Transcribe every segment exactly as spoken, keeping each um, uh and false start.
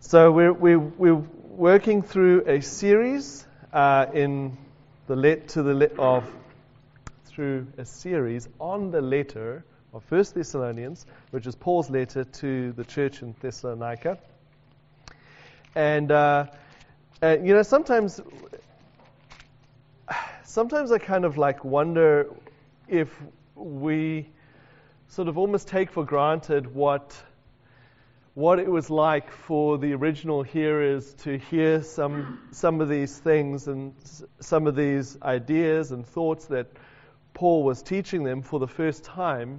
So we're, we're, we're working through a series uh, in the let to the let of through a series on the letter of First Thessalonians, which is Paul's letter to the church in Thessalonica. And uh, uh, you know, sometimes, sometimes I kind of like wonder if we sort of almost take for granted what. what it was like for the original hearers to hear some some of these things and s- some of these ideas and thoughts that Paul was teaching them for the first time.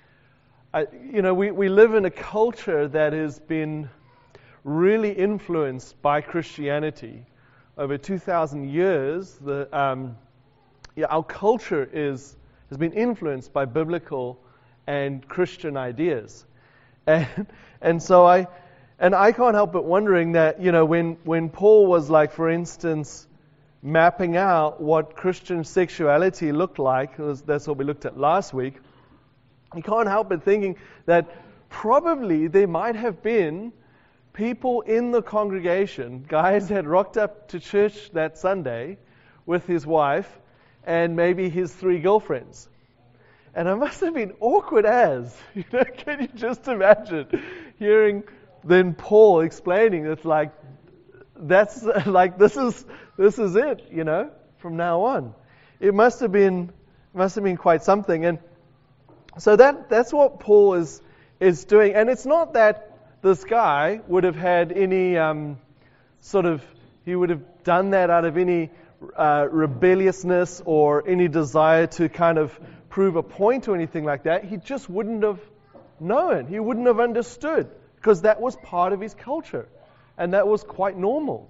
I, you know, we, we live in a culture that has been really influenced by Christianity. Over two thousand years, the um, yeah, our culture is has been influenced by biblical and Christian ideas. And and so I and I can't help but wondering that, you know, when, when Paul was like, for instance, mapping out what Christian sexuality looked like, was, that's what we looked at last week, you can't help but thinking that probably there might have been people in the congregation, guys had rocked up to church that Sunday with his wife and maybe his three girlfriends. And it must have been awkward as, you know, can you just imagine hearing then Paul explaining it's like, that's like, this is, this is it, you know, from now on. It must have been, must have been quite something. And so that, that's what Paul is, is doing. And it's not that this guy would have had any, um, sort of, he would have done that out of any, uh, rebelliousness or any desire to kind of prove a point or anything like that. He just wouldn't have known. He wouldn't have understood because that was part of his culture and that was quite normal.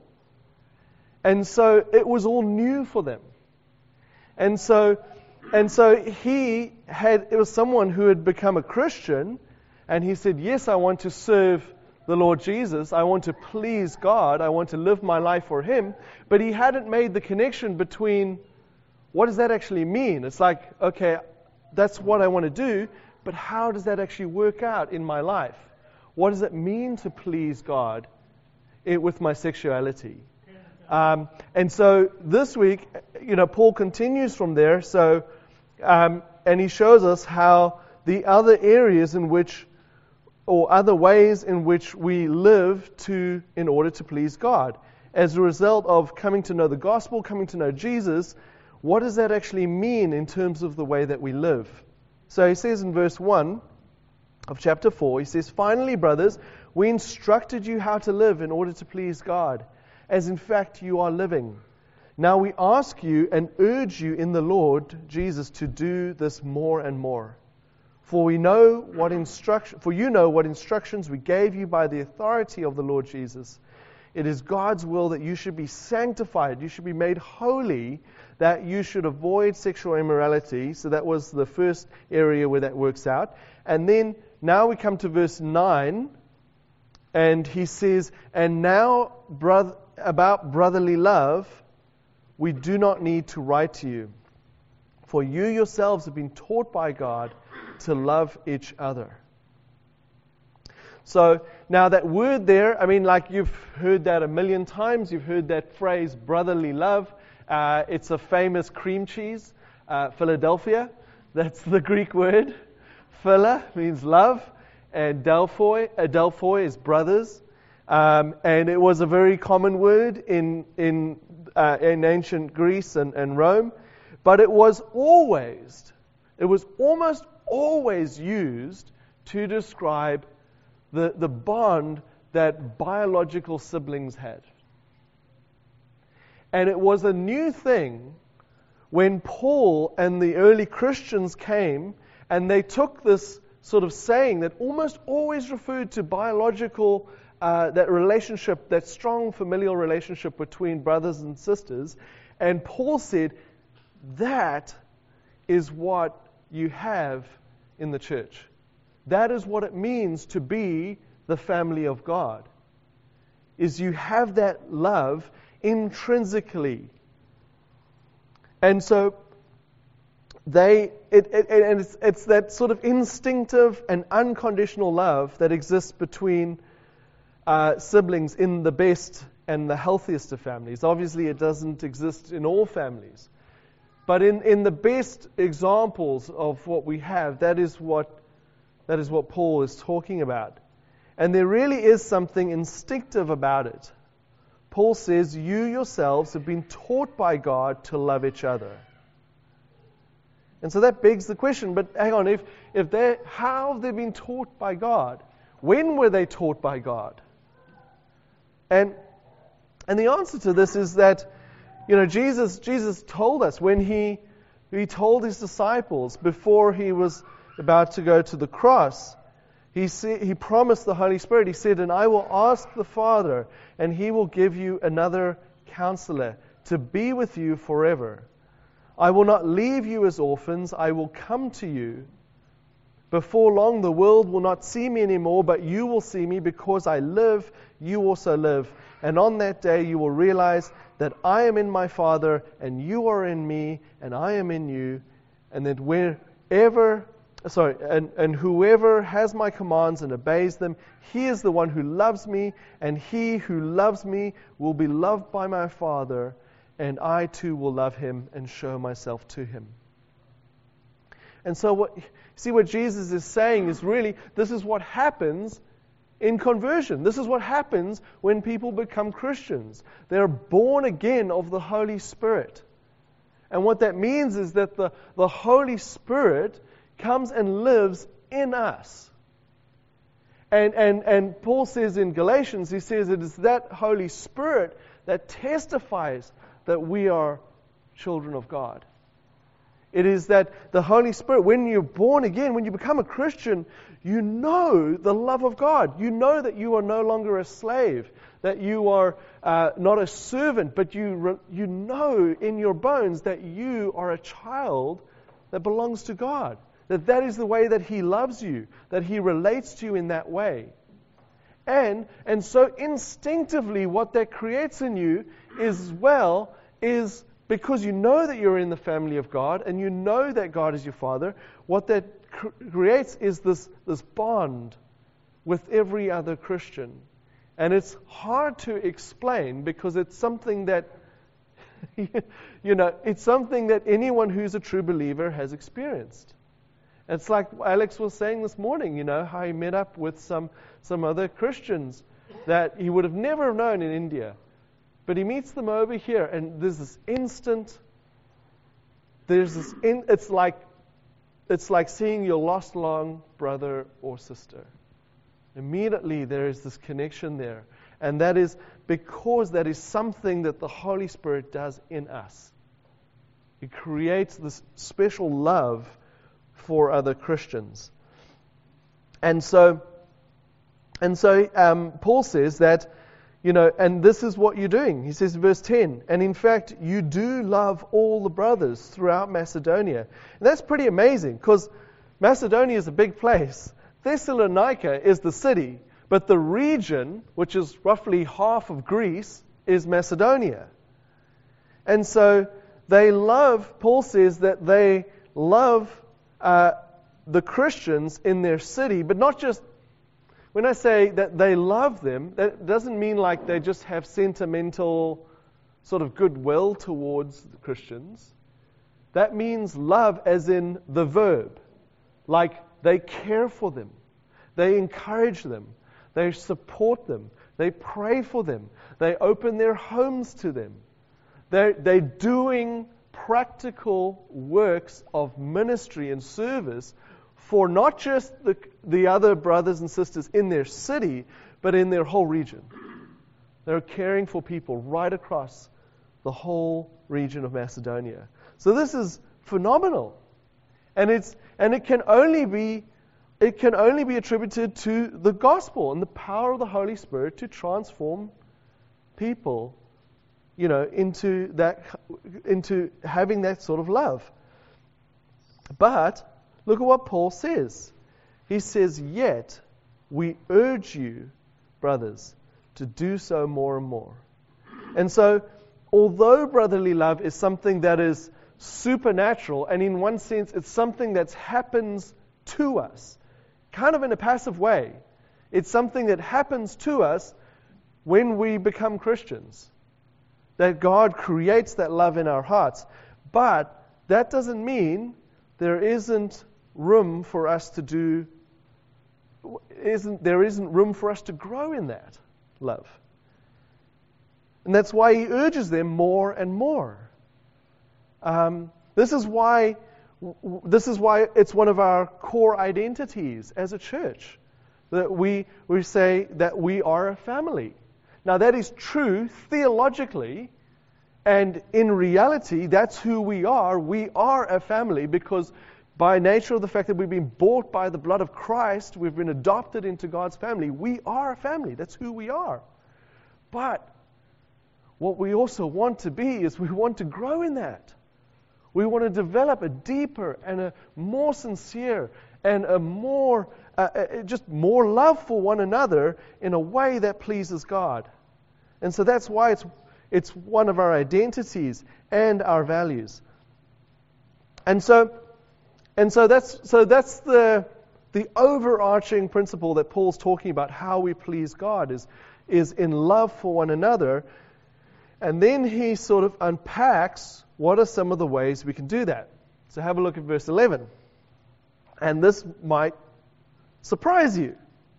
And so it was all new for them. And so and so he had, it was someone who had become a Christian and he said, yes, I want to serve the Lord Jesus. I want to please God. I want to live my life for Him. But he hadn't made the connection between what does that actually mean? It's like, okay, that's what I want to do, but how does that actually work out in my life? What does it mean to please God it, with my sexuality? Um, and so this week, you know, Paul continues from there. So, um, and he shows us how the other areas in which, or other ways in which we live to, in order to please God, as a result of coming to know the gospel, coming to know Jesus. What does that actually mean in terms of the way that we live? So he says in verse one of chapter four, he says, finally, brothers, we instructed you how to live in order to please God, as in fact you are living. Now we ask you and urge you in the Lord Jesus to do this more and more. For we know what instruction, for you know what instructions we gave you by the authority of the Lord Jesus. It is God's will that you should be sanctified, you should be made holy, that you should avoid sexual immorality. So that was the first area where that works out. And then now we come to verse nine, and he says, and now brother, about brotherly love, we do not need to write to you, for you yourselves have been taught by God to love each other. So now that word there, I mean, like you've heard that a million times. You've heard that phrase, brotherly love. Uh, it's a famous cream cheese, uh, Philadelphia. That's the Greek word. Phila means love, and Delphoi, Adelphoi is brothers. Um, and it was a very common word in in uh, in ancient Greece and, and Rome. But it was always, it was almost always used to describe the, the bond that biological siblings had. And it was a new thing when Paul and the early Christians came and they took this sort of saying that almost always referred to biological, uh, that relationship, that strong familial relationship between brothers and sisters. And Paul said, that is what you have in the church. That is what it means to be the family of God. Is you have that love intrinsically. And so they it, it and it's, it's that sort of instinctive and unconditional love that exists between uh, siblings in the best and the healthiest of families. Obviously, it doesn't exist in all families. But in, in the best examples of what we have, that is what that is what Paul is talking about. And there really is something instinctive about it. Paul says, you yourselves have been taught by God to love each other. And so that begs the question, but hang on, if, if they how have they been taught by God? When were they taught by God? And and the answer to this is that, you know, Jesus Jesus told us when he he told his disciples before he was about to go to the cross, he said, he promised the Holy Spirit. He said, and I will ask the Father, and he will give you another counselor to be with you forever. I will not leave you as orphans. I will come to you. Before long, the world will not see me anymore, but you will see me because I live, you also live. And on that day, you will realize that I am in my Father, and you are in me, and I am in you, and that wherever, sorry, and, and whoever has my commands and obeys them, he is the one who loves me, and he who loves me will be loved by my Father, and I too will love him and show myself to him. And so what, see what Jesus is saying is really, this is what happens in conversion. This is what happens when people become Christians. They're born again of the Holy Spirit. And what that means is that the, the Holy Spirit comes and lives in us. And, and, and Paul says in Galatians, he says it is that Holy Spirit that testifies that we are children of God. It is that the Holy Spirit, when you're born again, when you become a Christian, you know the love of God. You know that you are no longer a slave, that you are uh, not a servant, but you re- you know in your bones that you are a child that belongs to God. That that is the way that He loves you, that He relates to you in that way. And and so instinctively what that creates in you is, well, is because you know that you're in the family of God and you know that God is your Father, what that cr- creates is this, this bond with every other Christian. And it's hard to explain because it's something that, you know, it's something that anyone who's a true believer has experienced. It's like Alex was saying this morning, you know, how he met up with some, some other Christians that he would have never known in India. But he meets them over here, and there's this instant, there's this, in, it's like, it's like seeing your lost long brother or sister. Immediately there is this connection there. And that is because that is something that the Holy Spirit does in us. It creates this special love for other Christians. And so, and so um, Paul says that, you know, and this is what you're doing. He says, verse ten, and in fact, you do love all the brothers throughout Macedonia. And that's pretty amazing, because Macedonia is a big place. Thessalonica is the city, but the region, which is roughly half of Greece, is Macedonia. And so they love, Paul says that they love uh, the Christians in their city, but not just, when I say that they love them, that doesn't mean like they just have sentimental sort of goodwill towards the Christians. That means love as in the verb. Like they care for them. They encourage them. They support them. They pray for them. They open their homes to them. They're, they're doing practical works of ministry and service for not just the, the other brothers and sisters in their city, but in their whole region. They're caring for people right across the whole region of Macedonia. So this is phenomenal. And it's and it can only be it can only be attributed to the gospel and the power of the Holy Spirit to transform people, you know, into that into having that sort of love. But look at what Paul says. He says, yet we urge you, brothers, to do so more and more. And so, although brotherly love is something that is supernatural, and in one sense it's something that happens to us, kind of in a passive way. It's something that happens to us when we become Christians. That God creates that love in our hearts. But that doesn't mean there isn't room for us to do, isn't there isn't room for us to grow in that love. And that's why he urges them more and more. Um, this is why this is why it's one of our core identities as a church. That we we say that we are a family. Now that is true theologically, and in reality, that's who we are. We are a family because by nature of the fact that we've been bought by the blood of Christ, we've been adopted into God's family. We are a family. That's who we are. But what we also want to be is we want to grow in that. We want to develop a deeper and a more sincere and a more, uh, uh, just more love for one another in a way that pleases God. And so that's why it's it's one of our identities and our values. And so, and so that's so that's the the overarching principle that Paul's talking about. How we please God is is in love for one another. And then he sort of unpacks what are some of the ways we can do that. So have a look at verse eleven. And this might surprise you.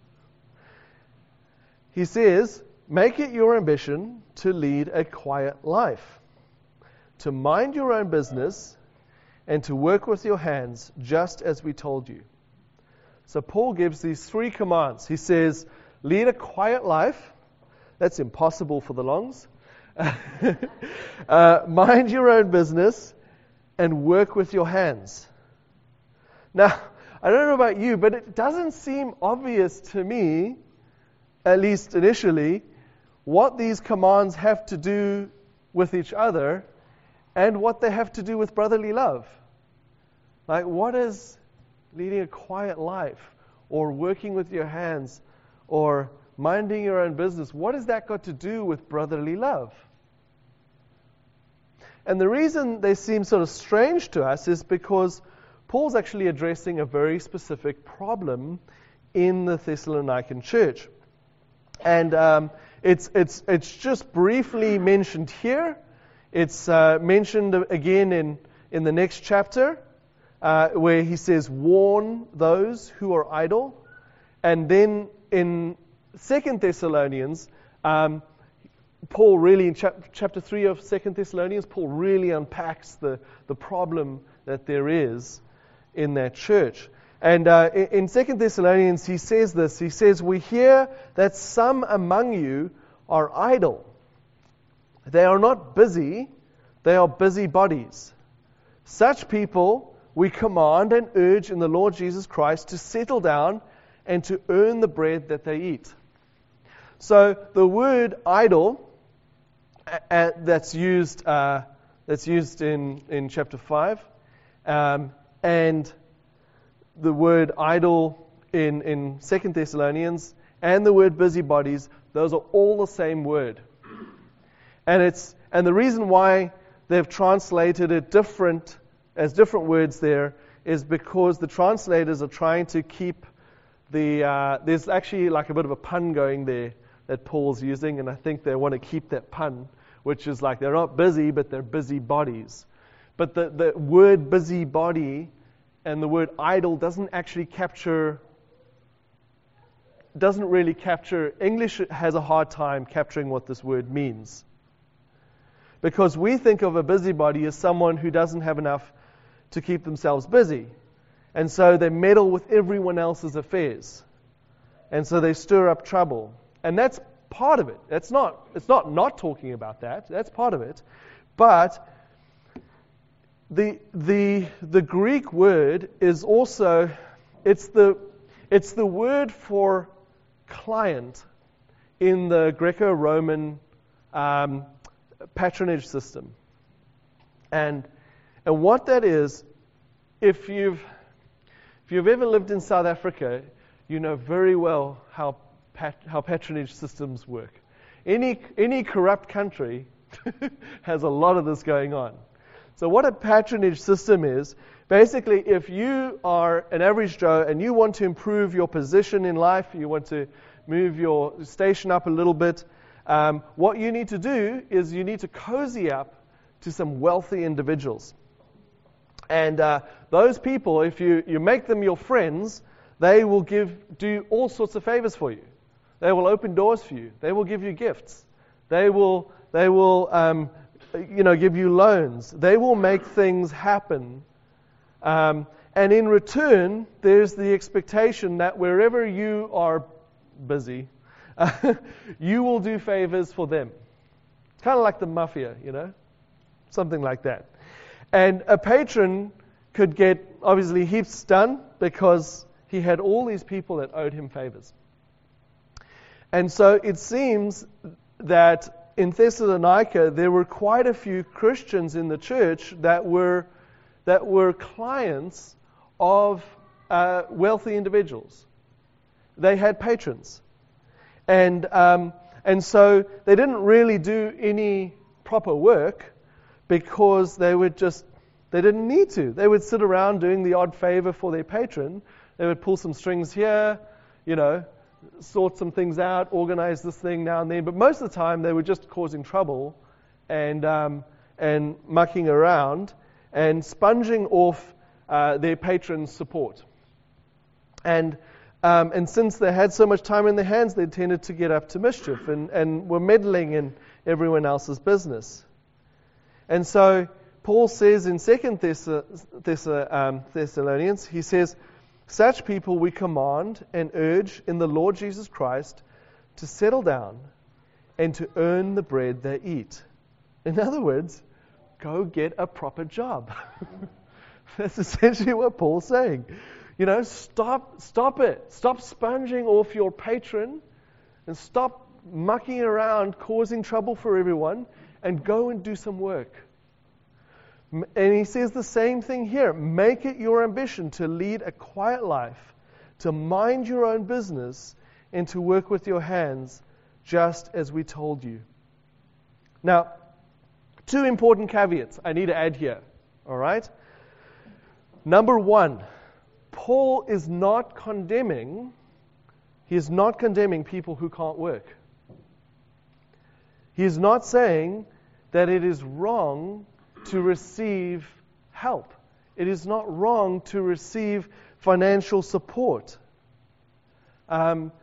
He says, make it your ambition to lead a quiet life, to mind your own business, and to work with your hands, just as we told you. So Paul gives these three commands. He says, lead a quiet life. That's impossible for the Longs. uh, mind your own business and work with your hands. Now, I don't know about you, but it doesn't seem obvious to me, at least initially, what these commands have to do with each other and what they have to do with brotherly love. Like, what is leading a quiet life or working with your hands or minding your own business? What has that got to do with brotherly love? And the reason they seem sort of strange to us is because Paul's actually addressing a very specific problem in the Thessalonican church. And um, it's it's it's just briefly mentioned here. It's uh, mentioned again in, in the next chapter, uh, where he says, warn those who are idle. And then in Second Thessalonians, um, Paul really, in chap- chapter three of Second Thessalonians, Paul really unpacks the, the problem that there is in that church. And uh, in Second Thessalonians, he says this. He says, we hear that some among you are idle. They are not busy, they are busybodies. Such people we command and urge in the Lord Jesus Christ to settle down and to earn the bread that they eat. So the word idle uh, that's used uh, that's used in, in chapter five, um, and the word idle in, in Second Thessalonians, and the word busybodies, those are all the same word. And it's and the reason why they've translated it different as different words there is because the translators are trying to keep the uh, there's actually like a bit of a pun going there that Paul's using, and I think they want to keep that pun, which is like they're not busy, but they're busy bodies. But the, the word busybody and the word idle doesn't actually capture doesn't really capture English has a hard time capturing what this word means. Because we think of a busybody as someone who doesn't have enough to keep themselves busy. And so they meddle with everyone else's affairs. And so they stir up trouble. And that's part of it. That's not, it's not not talking about that. That's part of it. But the the the Greek word is also it's the it's the word for client in the Greco-Roman um, patronage system. And and what that is, if you've if you've ever lived in South Africa, you know very well how pat, how patronage systems work. Any any corrupt country has a lot of this going on. So what a patronage system is, basically if you are an average Joe and you want to improve your position in life, you want to move your station up a little bit, um, what you need to do is you need to cozy up to some wealthy individuals. And uh, those people, if you, you make them your friends, they will give do all sorts of favors for you. They will open doors for you. They will give you gifts. They will they will um, you know give you loans. They will make things happen. Um, and in return, there's the expectation that wherever you are busy, uh, you will do favors for them. It's kind of like the mafia, you know, something like that. And a patron could get obviously heaps done because he had all these people that owed him favors. And so it seems that in Thessalonica there were quite a few Christians in the church that were that were clients of uh, wealthy individuals. They had patrons, and um, and so they didn't really do any proper work because they would just they didn't need to. They would sit around doing the odd favor for their patron. They would pull some strings here, you know, sort some things out, organize this thing now and then. But most of the time, they were just causing trouble and um, and mucking around and sponging off uh, their patrons' support. And um, and since they had so much time in their hands, they tended to get up to mischief and, and were meddling in everyone else's business. And so Paul says in Second Thess- Thess- um, Thessalonians, he says, such people we command and urge in the Lord Jesus Christ to settle down and to earn the bread they eat. In other words, go get a proper job. That's essentially what Paul's saying. You know, stop, stop it. Stop sponging off your patron and stop mucking around, causing trouble for everyone, and go and do some work. And he says the same thing here. Make it your ambition to lead a quiet life, to mind your own business, and to work with your hands, just as we told you. Now, two important caveats I need to add here. All right? Number one, Paul is not condemning, he is not condemning people who can't work. He is not saying that it is wrong to receive help. It is not wrong to receive financial support. Um,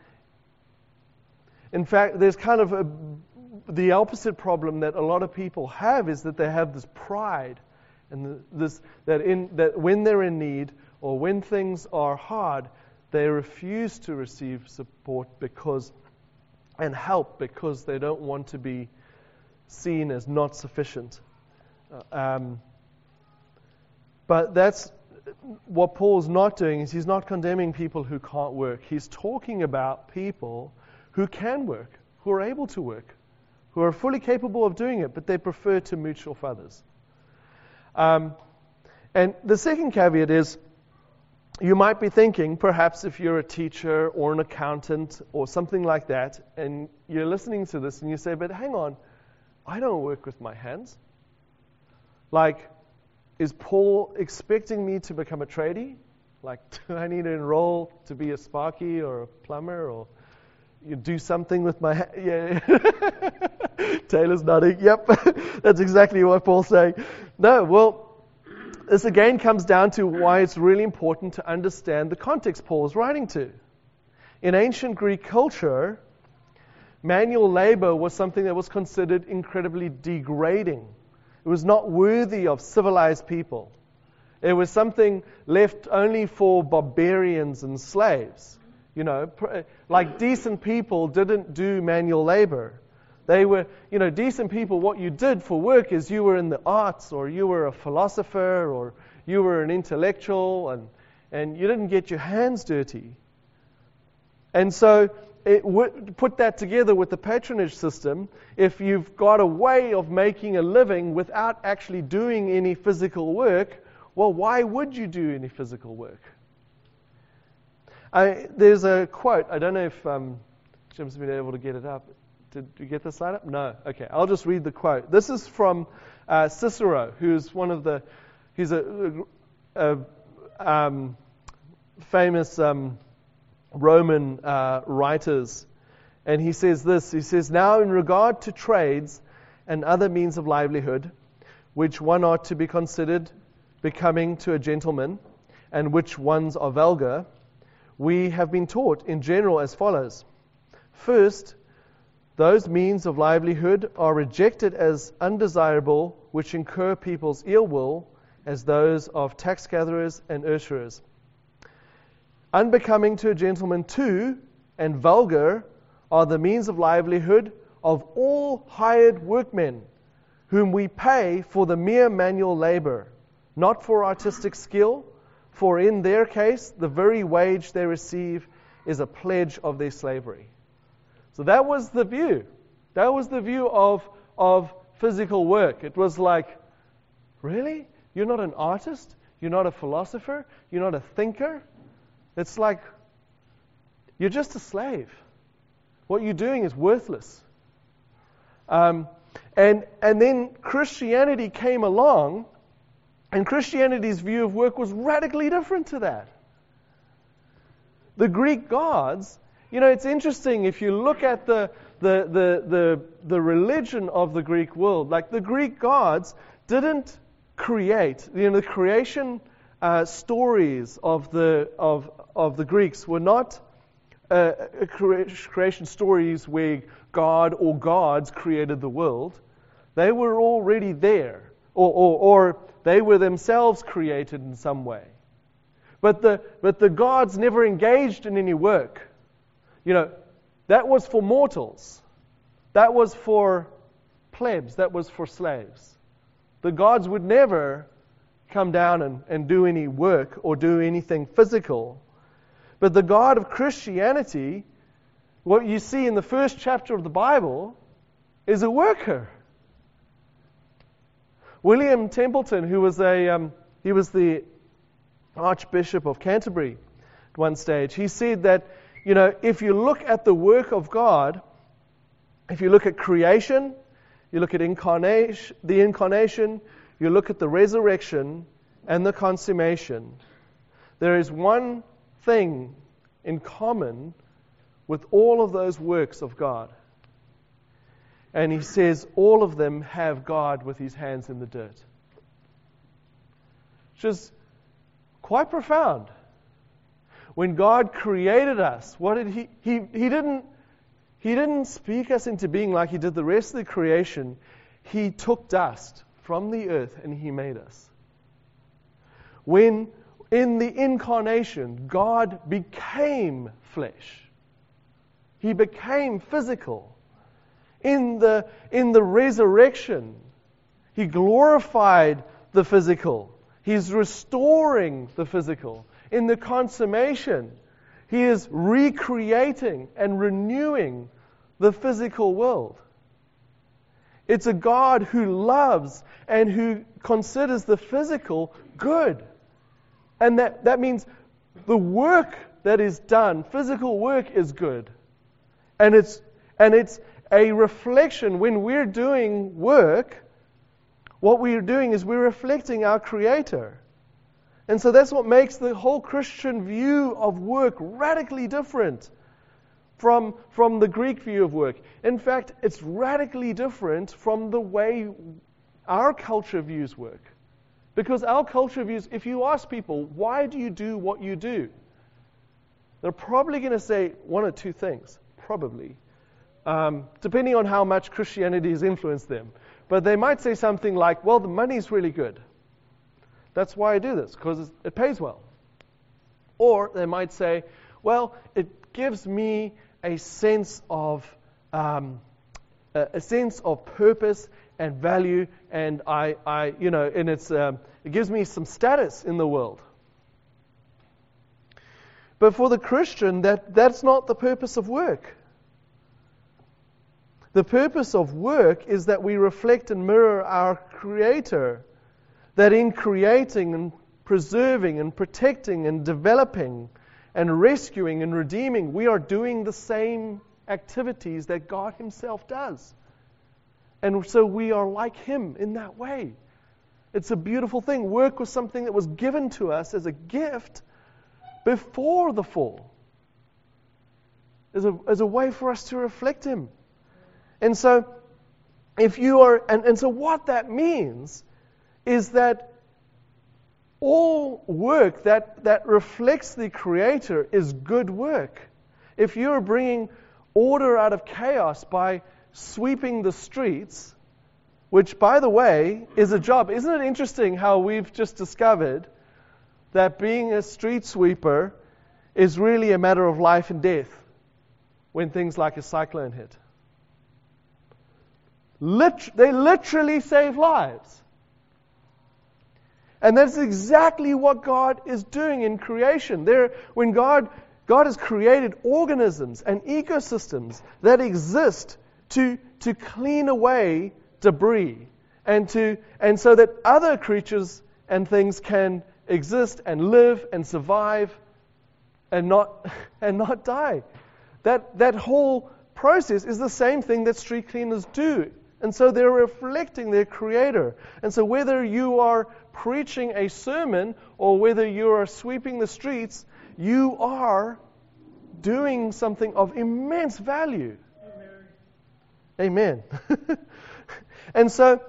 in fact, there's kind of a, the opposite problem that a lot of people have is that they have this pride, and the, this that in that when they're in need or when things are hard, they refuse to receive support because and help because they don't want to be seen as not sufficient. Um, but that's what Paul's not doing is he's not condemning people who can't work. He's talking about people who can work, who are able to work, who are fully capable of doing it, but they prefer to mooch off others. Um, and the second caveat is you might be thinking, perhaps if you're a teacher or an accountant or something like that, and you're listening to this and you say, but hang on, I don't work with my hands. Like, is Paul expecting me to become a tradie? Like, do I need to enroll to be a sparky or a plumber or you do something with my hand? Yeah. Taylor's nodding. Yep, that's exactly what Paul's saying. No, well, this again comes down to why it's really important to understand the context Paul is writing to. In ancient Greek culture, manual labor was something that was considered incredibly degrading. It was not worthy of civilized people. It was something left only for barbarians and slaves. You know, like decent people didn't do manual labor. They were, you know, decent people, what you did for work is you were in the arts or you were a philosopher or you were an intellectual and, and you didn't get your hands dirty. And so it w- put that together with the patronage system. If you've got a way of making a living without actually doing any physical work, well, why would you do any physical work? I, there's a quote. I don't know if um, Jim's been able to get it up. Did you get the slide up? No. Okay, I'll just read the quote. This is from uh, Cicero, who's one of the, he's a, a, a um, famous um, Roman uh, writers, and he says this, he says, "Now in regard to trades and other means of livelihood, which one ought to be considered becoming to a gentleman, and which ones are vulgar, we have been taught in general as follows. First, those means of livelihood are rejected as undesirable, which incur people's ill will, as those of tax gatherers and usurers. Unbecoming to a gentleman too, and vulgar, are the means of livelihood of all hired workmen, whom we pay for the mere manual labor, not for artistic skill, for in their case, the very wage they receive is a pledge of their slavery." So that was the view. That was the view of, of physical work. It was like, really? You're not an artist? You're not a philosopher? You're not a thinker? It's like, you're just a slave. What you're doing is worthless. Um, and, and then Christianity came along, and Christianity's view of work was radically different to that. The Greek gods, you know, it's interesting if you look at the, the, the, the, the religion of the Greek world, like the Greek gods didn't create, you know, the creation uh, stories of the, of, of the Greeks were not uh, creation stories where God or gods created the world. They were already there, or, or, or they were themselves created in some way. But the, but the gods never engaged in any work. You know, that was for mortals. That was for plebs. That was for slaves. The gods would never come down and, and do any work or do anything physical. But the God of Christianity, what you see in the first chapter of the Bible, is a worker. William Templeton, who was a um, he was the Archbishop of Canterbury at one stage, he said that, you know, if you look at the work of God, if you look at creation, you look at incarnation, the incarnation, you look at the resurrection and the consummation, there is one thing in common with all of those works of God. And he says all of them have God with his hands in the dirt. Which is quite profound. When God created us, what did he, he, he didn't, he didn't speak us into being like he did the rest of the creation. He took dust from the earth and he made us. When in the incarnation, God became flesh. He became physical. In the, in the resurrection, he glorified the physical. He's restoring the physical. In the consummation, he is recreating and renewing the physical world. It's a God who loves and who considers the physical good. And that, that means the work that is done, physical work, is good. And it's and it's a reflection. When we're doing work, what we're doing is we're reflecting our Creator. And so that's what makes the whole Christian view of work radically different from, from the Greek view of work. In fact, it's radically different from the way our culture views work. Because our culture views, if you ask people, why do you do what you do? They're probably going to say one or two things, probably, um, depending on how much Christianity has influenced them. But they might say something like, well, the money's really good. That's why I do this, because it pays well. Or they might say, well, it gives me a sense of um, a, a sense of purpose and value, and I, I you know, and it's um, it gives me some status in the world. But for the Christian, that, that's not the purpose of work. The purpose of work is that we reflect and mirror our Creator. That in creating and preserving and protecting and developing and rescuing and redeeming, we are doing the same activities that God Himself does. And so we are like Him in that way. It's a beautiful thing. Work was something that was given to us as a gift before the fall, as a, as a way for us to reflect Him. And so, if you are, and, and so what that means is that all work that, that reflects the Creator is good work. If you're bringing order out of chaos by sweeping the streets, which, by the way, is a job. Isn't it interesting how we've just discovered that being a street sweeper is really a matter of life and death when things like a cyclone hit? Lit- they literally save lives. And that's exactly what God is doing in creation. There, when God, God has created organisms and ecosystems that exist to, to clean away debris, and to and so that other creatures and things can exist and live and survive and not and not die. That that whole process is the same thing that street cleaners do. And so they're reflecting their Creator. And so whether you are preaching a sermon or whether you are sweeping the streets, you are doing something of immense value. Amen. Amen. And so,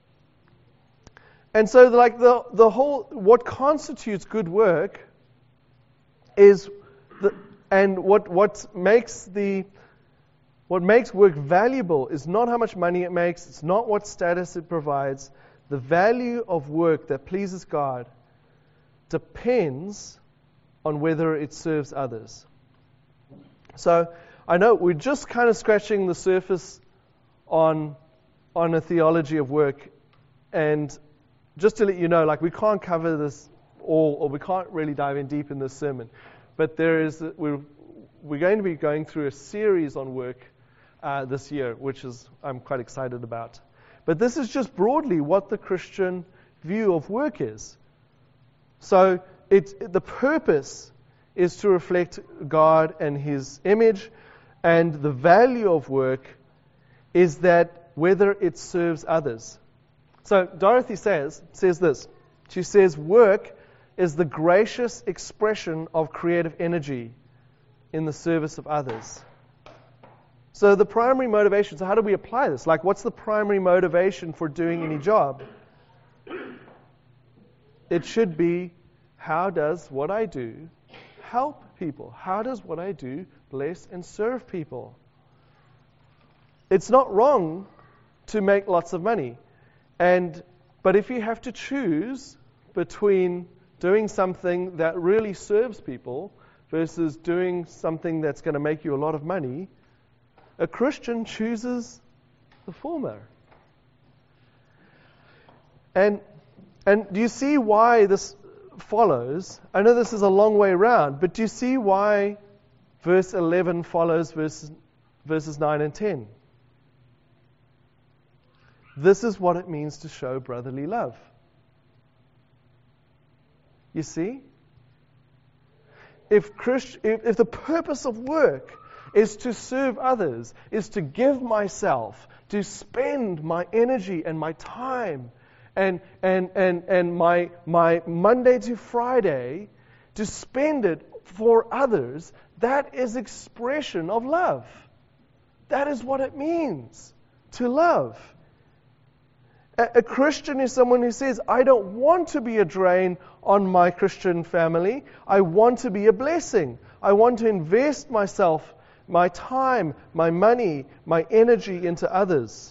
and so, like the the whole, what constitutes good work is, the, and what what makes the, what makes work valuable is not how much money it makes. It's not what status it provides. The value of work that pleases God depends on whether it serves others. So I know we're just kind of scratching the surface on. on a theology of work, and just to let you know, like we can't cover this all, or we can't really dive in deep in this sermon, but there is we're we're going to be going through a series on work uh, this year, which is I'm quite excited about. But this is just broadly what the Christian view of work is. So it's the purpose is to reflect God and His image, and the value of work is that whether it serves others. So Dorothy says says this. She says, work is the gracious expression of creative energy in the service of others. So the primary motivation, so how do we apply this? Like, what's the primary motivation for doing any job? It should be, how does what I do help people? How does what I do bless and serve people? It's not wrong to make lots of money. And but if you have to choose between doing something that really serves people versus doing something that's going to make you a lot of money, a Christian chooses the former. And and do you see why this follows? I know this is a long way around, but do you see why verse eleven follows verses, verses nine and ten? This is what it means to show brotherly love. You see? If, Christ, if, if the purpose of work is to serve others, is to give myself, to spend my energy and my time and and and, and my my Monday to Friday, to spend it for others, that is expression of love. That is what it means to love. A Christian is someone who says, I don't want to be a drain on my Christian family. I want to be a blessing. I want to invest myself, my time, my money, my energy into others.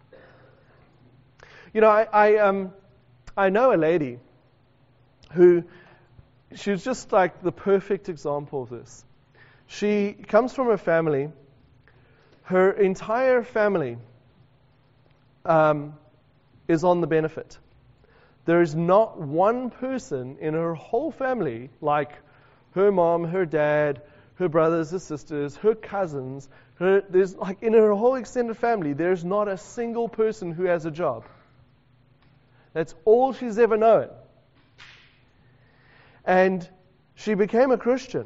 You know, I I, um, I know a lady who, she's just like the perfect example of this. She comes from a family, her entire family, um, is on the benefit. There is not one person in her whole family, like her mom, her dad, her brothers, her sisters, her cousins, her, there's like in her whole extended family, there's not a single person who has a job. That's all she's ever known. And she became a Christian.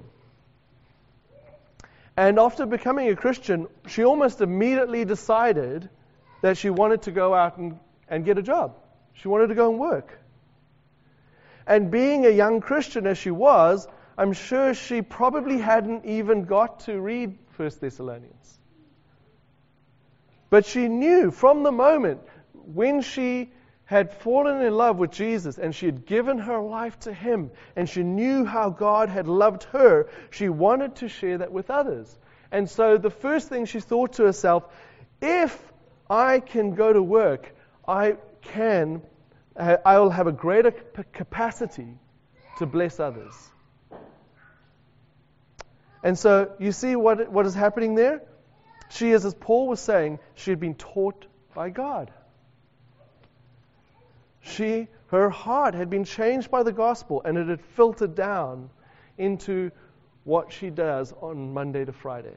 And after becoming a Christian, she almost immediately decided that she wanted to go out and, and get a job. She wanted to go and work. And being a young Christian as she was, I'm sure she probably hadn't even got to read First Thessalonians. But she knew from the moment when she had fallen in love with Jesus and she had given her life to Him and she knew how God had loved her, she wanted to share that with others. And so the first thing she thought to herself, if I can go to work, I can, I will have a greater capacity to bless others. And so you see what what is happening there? She is, as Paul was saying, she had been taught by God. She, her heart had been changed by the gospel, and it had filtered down into what she does on Monday to Friday.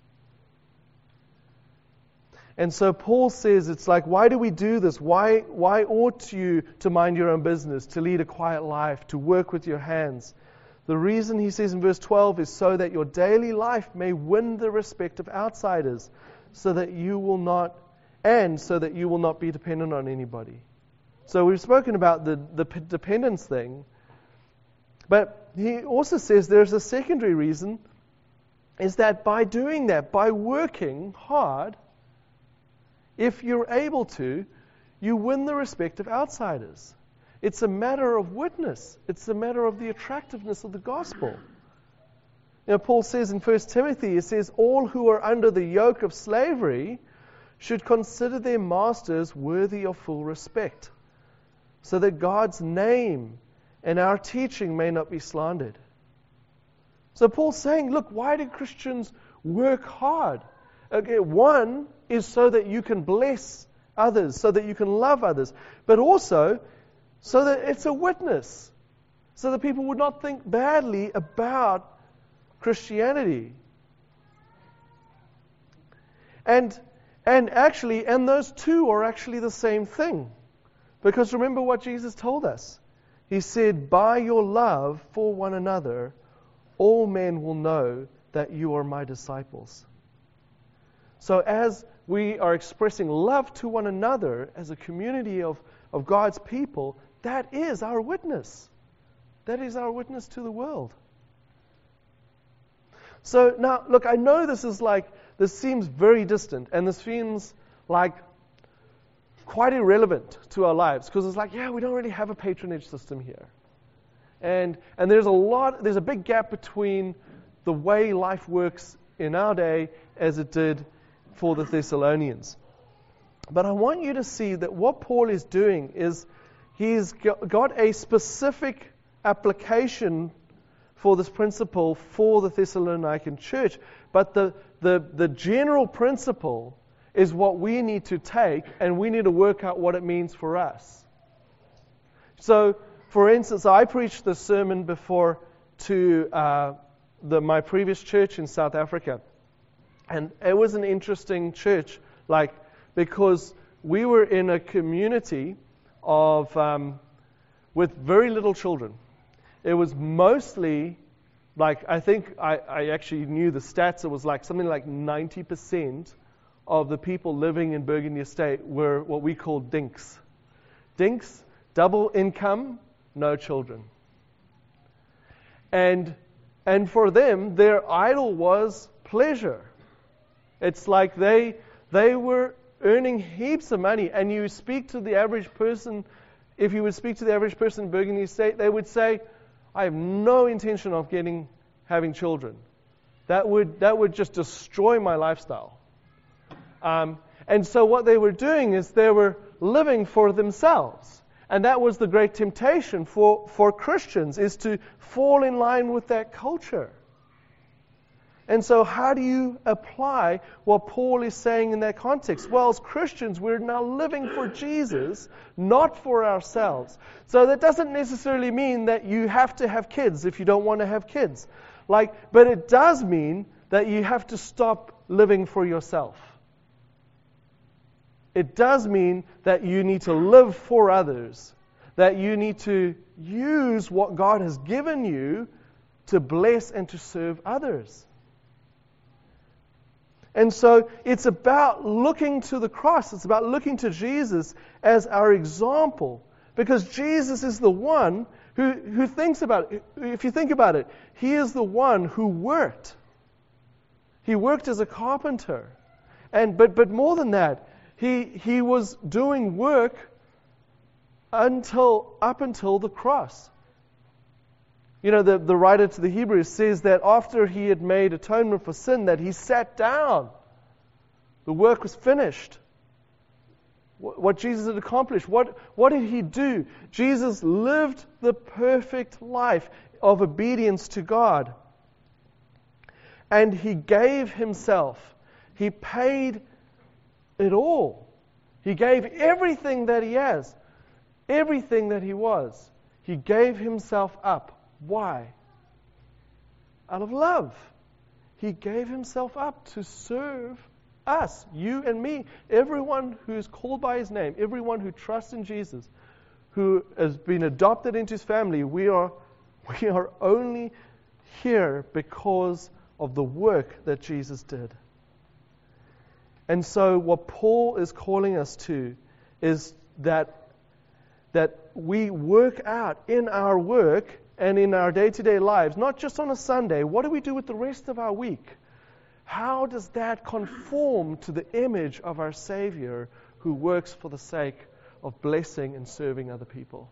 And so Paul says, it's like, why do we do this? Why, why ought you to mind your own business, to lead a quiet life, to work with your hands? The reason, he says in verse twelve, is so that your daily life may win the respect of outsiders, so that you will not, and so that you will not be dependent on anybody. So we've spoken about the, the p- dependence thing, but he also says there's a secondary reason, is that by doing that, by working hard, if you're able to, you win the respect of outsiders. It's a matter of witness. It's a matter of the attractiveness of the gospel. You know, Paul says in First Timothy, he says, all who are under the yoke of slavery should consider their masters worthy of full respect, so that God's name and our teaching may not be slandered. So Paul's saying, look, why do Christians work hard? Okay, one is so that you can bless others, so that you can love others, but also so that it's a witness, so that people would not think badly about Christianity. And and actually, and those two are actually the same thing. Because remember what Jesus told us. He said, by your love for one another, all men will know that you are my disciples. So as we are expressing love to one another as a community of, of God's people, that is our witness. That is our witness to the world. So now, look, I know this is like, this seems very distant, and this seems like quite irrelevant to our lives, because it's like, yeah, we don't really have a patronage system here. And and there's a lot, there's a big gap between the way life works in our day as it did for the Thessalonians. But I want you to see that what Paul is doing is he's got a specific application for this principle for the Thessalonican church, but the, the, the general principle is what we need to take, and we need to work out what it means for us. So, for instance, I preached this sermon before to uh, the, my previous church in South Africa. And it was an interesting church, like, because we were in a community of um, with very little children. It was mostly, like, I think I, I actually knew the stats. It was like something like ninety percent of the people living in Burgundy Estate were what we call dinks. Dinks, double income, no children. And and for them, their idol was pleasure. It's like they they were earning heaps of money, and you speak to the average person, if you would speak to the average person in Burgundy Estate, they would say, I have no intention of getting having children. That would that would just destroy my lifestyle. Um, and so what they were doing is they were living for themselves. And that was the great temptation for, for Christians, is to fall in line with that culture. And so how do you apply what Paul is saying in that context? Well, as Christians, we're now living for Jesus, not for ourselves. So that doesn't necessarily mean that you have to have kids if you don't want to have kids. Like, but it does mean that you have to stop living for yourself. It does mean that you need to live for others, that you need to use what God has given you to bless and to serve others. And so it's about looking to the cross. It's about looking to Jesus as our example. Because Jesus is the one who, who thinks about it. If you think about it, He is the one who worked. He worked as a carpenter. And but but more than that, he he was doing work until up until the cross. You know, the, the writer to the Hebrews says that after He had made atonement for sin, that He sat down. The work was finished. What Jesus had accomplished. What, what did He do? Jesus lived the perfect life of obedience to God. And He gave Himself. He paid it all. He gave everything that He has. Everything that He was. He gave Himself up. Why? Out of love. He gave Himself up to serve us, you and me, everyone who is called by His name, everyone who trusts in Jesus, who has been adopted into His family. We are, we are only here because of the work that Jesus did. And so what Paul is calling us to is that, that we work out in our work and in our day-to-day lives, not just on a Sunday. What do we do with the rest of our week? How does that conform to the image of our Savior who works for the sake of blessing and serving other people?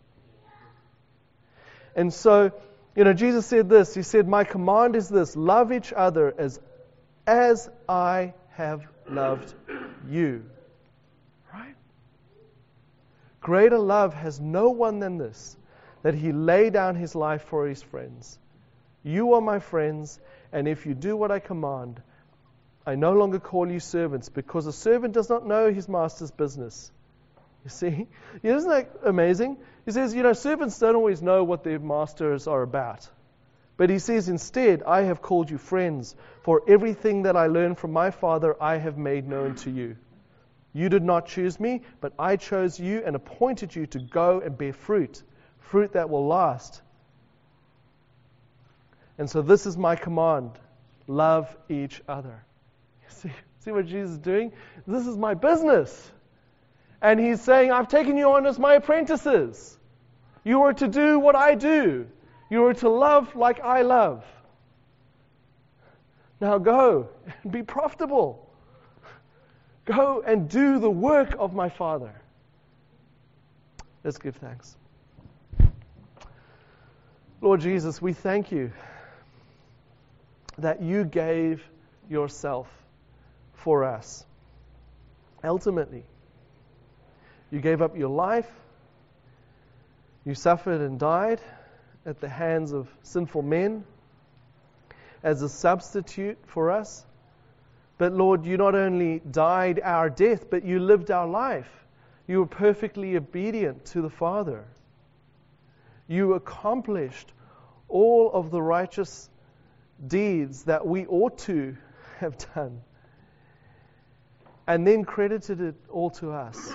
And so, you know, Jesus said this. He said, "My command is this, love each other as, as I have loved you." Right? Greater love has no one than this, that He lay down His life for His friends. You are my friends, and if you do what I command, I no longer call you servants, because a servant does not know his master's business. You see? Isn't that amazing? He says, you know, servants don't always know what their masters are about. But He says, instead, I have called you friends, for everything that I learned from my Father I have made known to you. You did not choose me, but I chose you and appointed you to go and bear fruit, fruit that will last. And so this is my command, love each other. See, see what Jesus is doing? This is my business. And He's saying, I've taken you on as my apprentices. You are to do what I do. You are to love like I love. Now go and be profitable. Go and do the work of my Father. Let's give thanks. Lord Jesus, we thank You that You gave Yourself for us. Ultimately, You gave up Your life. You suffered and died at the hands of sinful men as a substitute for us. But Lord, You not only died our death, but You lived our life. You were perfectly obedient to the Father. You accomplished all of the righteous deeds that we ought to have done, and then credited it all to us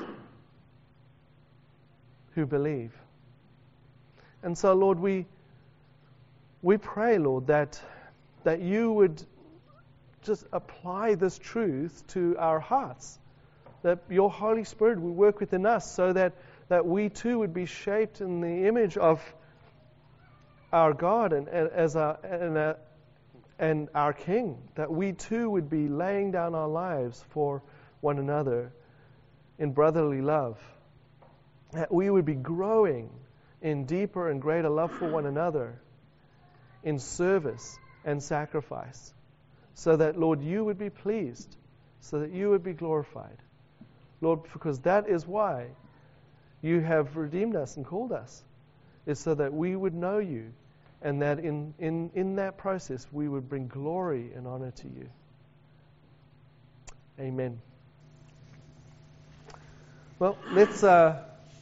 who believe. And so, Lord, we we pray, Lord, that that You would just apply this truth to our hearts, that Your Holy Spirit would work within us so that, that we too would be shaped in the image of our God and, and as our, and, uh, and our King, that we too would be laying down our lives for one another in brotherly love, that we would be growing in deeper and greater love for one another, in service and sacrifice, so that, Lord, You would be pleased, so that You would be glorified. Lord, because that is why You have redeemed us and called us, is so that we would know You, and that in, in, in that process we would bring glory and honor to You. Amen. Well, let's... Uh,